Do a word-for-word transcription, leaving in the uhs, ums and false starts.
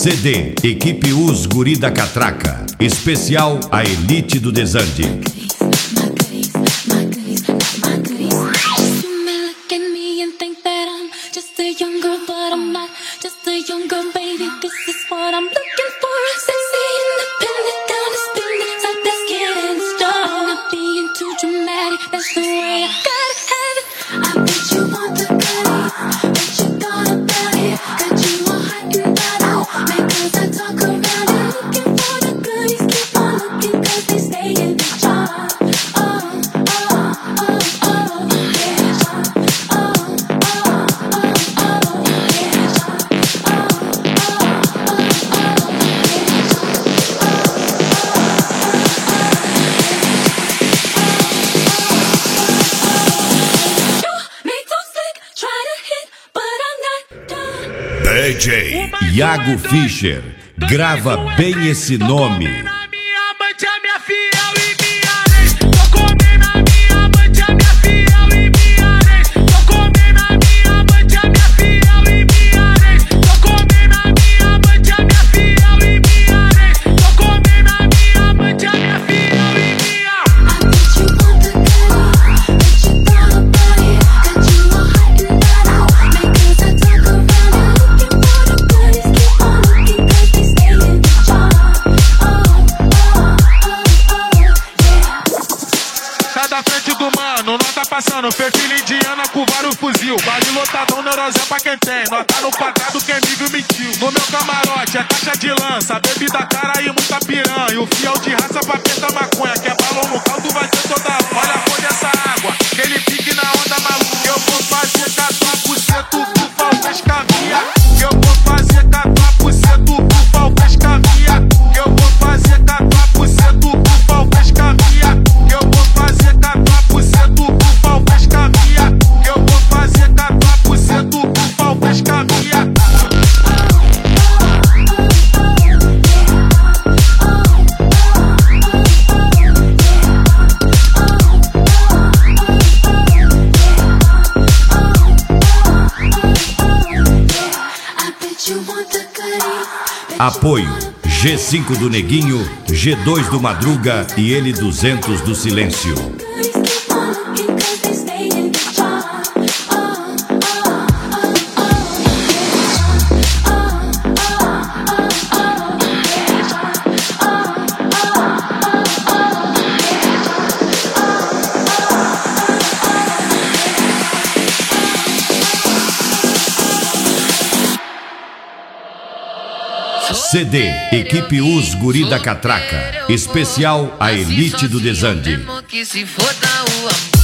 C D, Equipe Os Guri da Catraca. Especial A Elite do Desande. D J Iago Fischer, grava bem esse nome. Da frente do mano, nota passando, perfil indiana com vários fuzil. Vale lotadão, neurosé pra quem tem. Nota no quadrado, quem nível mentiu. No meu camarote é caixa de lança, bebida cara e muita piranha. E o fiel de raça pra pintar maconha, que é balão no caldo, vai ser toda hora. Olha a cor dessa água, que ele pique na onda maluca. Eu vou fazer catuar por cento, bufa o pescavia. Eu vou fazer catuar por cento, bufa o pescavia. Eu vou fazer catuar por cento, bufa o pescavia. Eu vou fazer catuar por cento, bufa o pescavia. Eu vou fazer catuar por cento, bufa o pescavia. Apoio G cinco do Neguinho, G dois do Madruga e L duzentos do Silêncio. C D, Equipe Os Guri da Catraca. Especial A Elite do Desande.